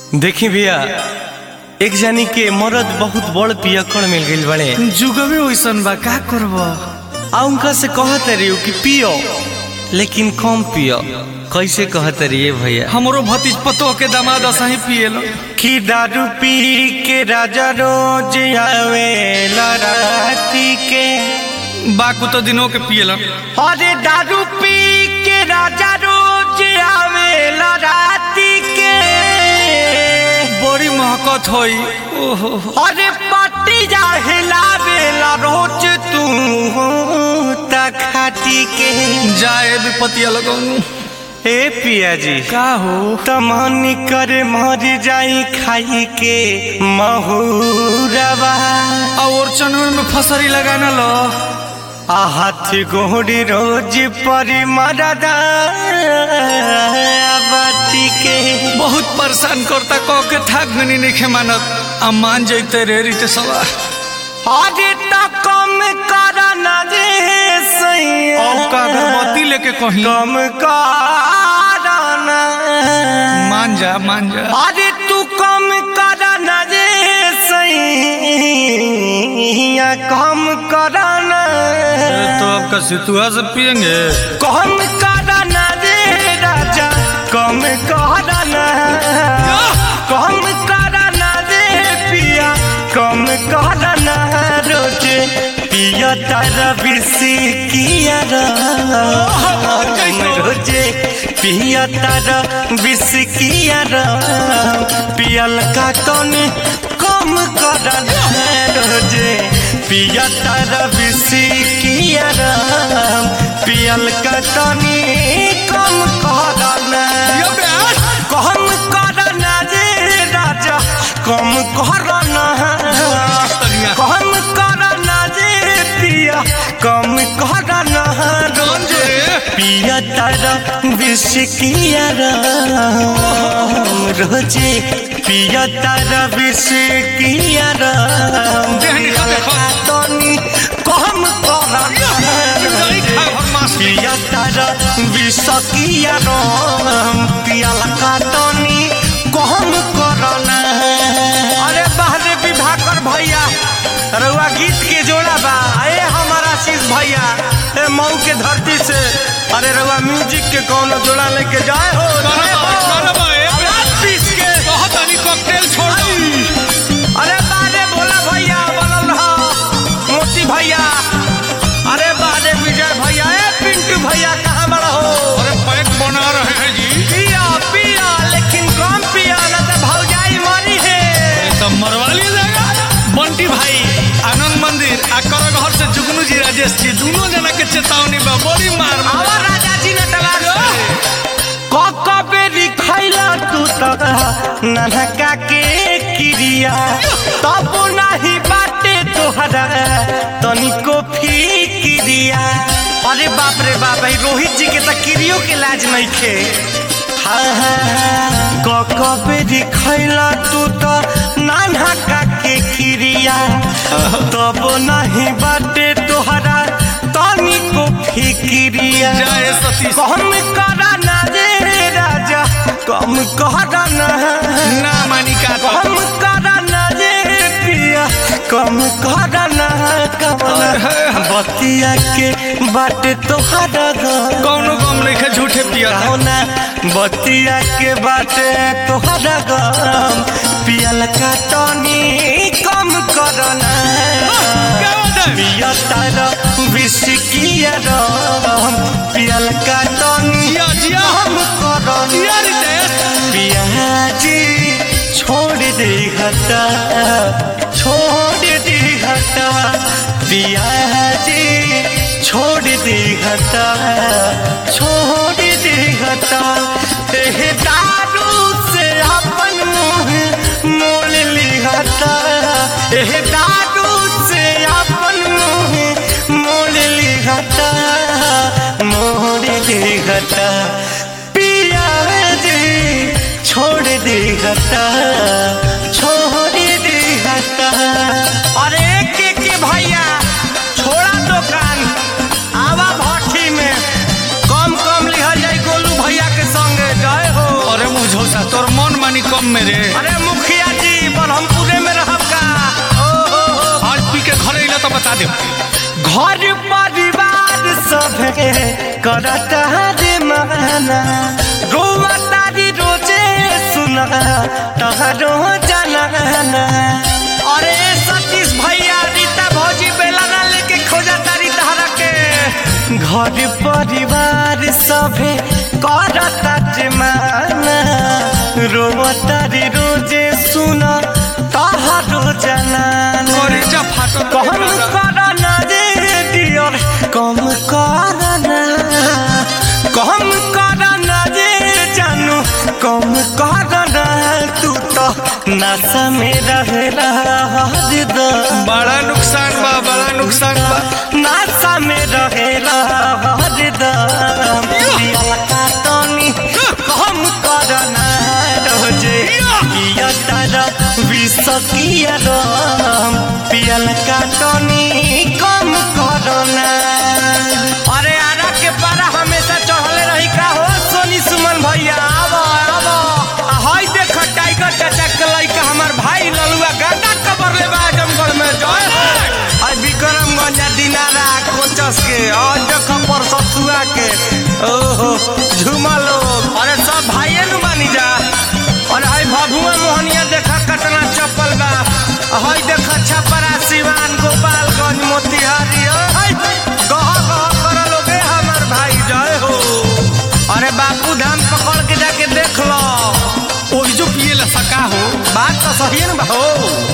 देखी भैया एक जानी के मरद बहुत बड़ पियकड़ मिल गइल बड़े। जुगवे वैसन बा का करब। आ उनका से कहत रही कि पियो लेकिन कम पियो। कैसे कहत रही भैया? हमरो भतीज पतो के दामाद असही पिएलो कि दारू पी के राजा रोज आवेला राती के। बाकू तो दिनों के पिएलो। अरे दारू पी के राजा रोज आवेला राती के। बड़ी महकत होई। ओहो अरे पट्टी जा हिलावेला रोज तू खाटी के। जाए विपतिया लगौनु। ए पिया जी का हो तमनी करे मर जाई खाई के महुरवा। और चनवे में फसरी लगाना लो। हाथ गोड़ी रोज परी मरदा बाटी के। बहुत परेशान करता कह के थाक गनी नहीं मानत। आ मान जैते रे रीते सवा। अरे तो कम करना जे सही का अगरबत्ती लेके कहीं कम करना। मान जा मान जा। अरे तू कम करना जे सही कम करना। तो आपका सितुआ से पियेंगे। कम करना जे राजा कम करना। कम करना जे पिया कम करना। रोज पिया तारा बिसी किया रोजे पिया तारा बिस किया पियल का तन कम करना। रोजे पिया तारा बिस किया पियल का तन कम करना। कम करना जे राजा कम करना। कम करना जे पिया कम करना। रोजे पिया तारा विष किया रोजे पिया तारा विष किया तनी कम करना। पिया तारा विष किया पिया का तनी कम करना। अरे बाहरे विवाह कर भैया रउआ गीत के जोड़ा बा। ए हमारा चीज भैया ए मऊ के धरती से। अरे रउआ म्यूजिक के कौन जोड़ा लेके जाए हो। पीस के बहुत अभी कॉकटेल छोड़ दो। अरे बारे बोला भैया बोल रहा मोती भैया। अरे बारे विजय भैया ए पिंटू भैया कहाँ बड़ा हो। अरे पैक बना रहे हैं जी। पिया पिया लेकिन कम पिया ना तो भौजाई मरी है। तो मरवा लिया जाएगा। बंटी भाई आनंद मंदिर आकर घर से जुगनू जी राजेश जी दोनों जना के चेतावनी बा। बड़ी मार आवर राजा जी ने टगार बेरी खैला तू तक ननका के क्रिया तब नहीं बाटे तोहरा तनिको फिक्रिया। अरे बाप रे बाप रोहित जी के तो क्रियो के लाज नहीं खे। बेरी खैला तू तो ननका के क्रिया तब नहीं बाटे तोहरा तनिको फिक्रिया। कम करना जे राजा कम करना। ना मानी का कम करना जे पिया कम करना। बतिया के बाटे तोहरा कौनो गम नहीं है झूठे पिया ना। बतिया के बाटे तोहरा गम पियल का तनी कम करना। पिया तारा विष किया पियल का तनी कम करना। पिया जी छोड़ दे घटा छोड़ दे घटा। पिया जी छोड़ दे घटा छोड़ दे घटा। दारू से अपन मुँह मोल ली घटा। दारू से अपन मुँह मोल ली घटा मोड़ ली घटा। पिया जी छोड़ दे घटा छोड़ दे घटा। अरे के भैया छोड़ा दुकान आवा भट्टी में कम कम लिहल जाए गोलू भैया के संगे। जय हो। अरे मुझोसा तोर मन मानी कम मेरे। अरे दे। घर परिवार सब करता रे माना रोवा तारी रोजे सुना तहरो जनाना। अरे सतीश भैया रीता भौजी बेलाना लेके खोजा तारी तहरा के। घर परिवार सभे करता रे माना रोवा तारी रोजे सुना तहरो जनाना। करेजा फाटल कम करना रे डियर कम करना कम करना रे जानू कम करना। तू तो नशा में रहेला हरदम बड़ा नुकसान बा नशा में रहेला हरदम। पियल का तनी कम करना रोजे पिया तारा विष किया रम पियल का तनी कम करना। अरे आरा के पारा हमेशा चढ़ले रही का हो सोनी सुमन भैया। आवो हाय देख टाइगर चाचा के लइका हमार भाई ललुआ गांडा कबर ले बा आजमगढ़ में। जय हो आज विक्रमगंज दिनारा कोचस के आज देख पर सतुआ के ओहो झुमा लोग। अरे सब भाइये नु बानी जा। और हाय भभुआ मोहनिया देखा कटना चप्पल बा। हाय देखा छपरा सिवान गोपालगंज मोतिहारी हाय गह कर लोगे हमार भाई। जय हो। अरे बापू धाम पकड़ के जाके देख लो ओही जो पिए ला सका हो। बात तो सही है ना हो।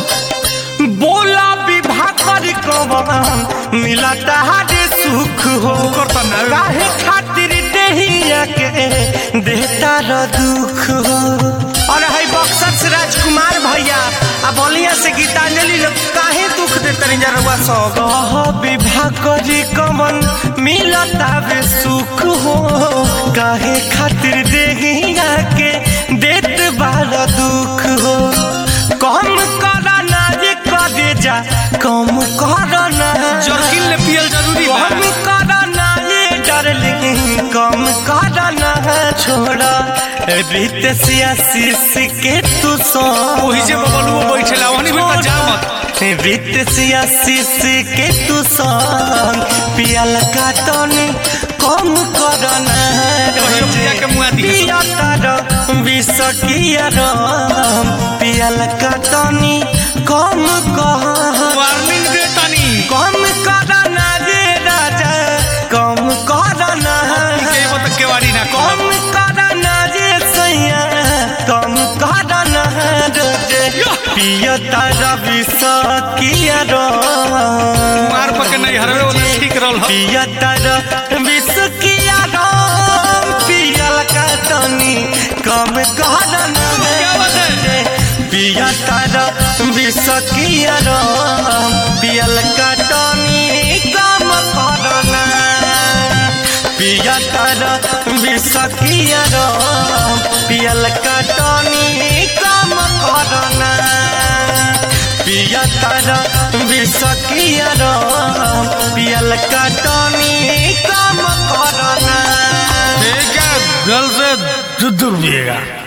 बोला विवाह करी कवन मिलता है सुख हो करता ना काहे खातिर देहिया के देता र दुख हो। अरे हाय बक्सर से राजकुमार भैया आ बलिया से गीतांजलि लोग काहे दुख देते रहुआ सब। विवाह करी कवन मिलता वे सुख हो काहे खातिर देहिया के देत बार दुख हो। कम करना जे करे जा कम करना जर्किन ले पियल जरूरी बा। कम करना ये डार्लिंग कम करना छोड़ा रीत सियासी के तू सो ओही जे बबलुओ बैठेला ओहनी बेटा जा मत। रीत सियासी के तू संग पियल का तनी कम करना पिया के मुआ दी पिया तारा विष किया रम पियल का तनी कम वार्निंग दे तनी। कम करना रे राजा कम करना के मत केवाड़ी ना कम करना रे सैया कम करना रोजे पिया तारा विष किया रम मार पके नहीं हरवे वाला ठीक रहल हो। पिया तारा विष किया रम पियल का तनी कम करना क्या बात है? पिया तारा विष किया रम पियल का तनी कम करना। पिया तारा विष किया रम पियल का तनी कम करना। पिया तारा विष किया रम पियल का तनी कम करना। ठीक है गल से दूर पिएगा।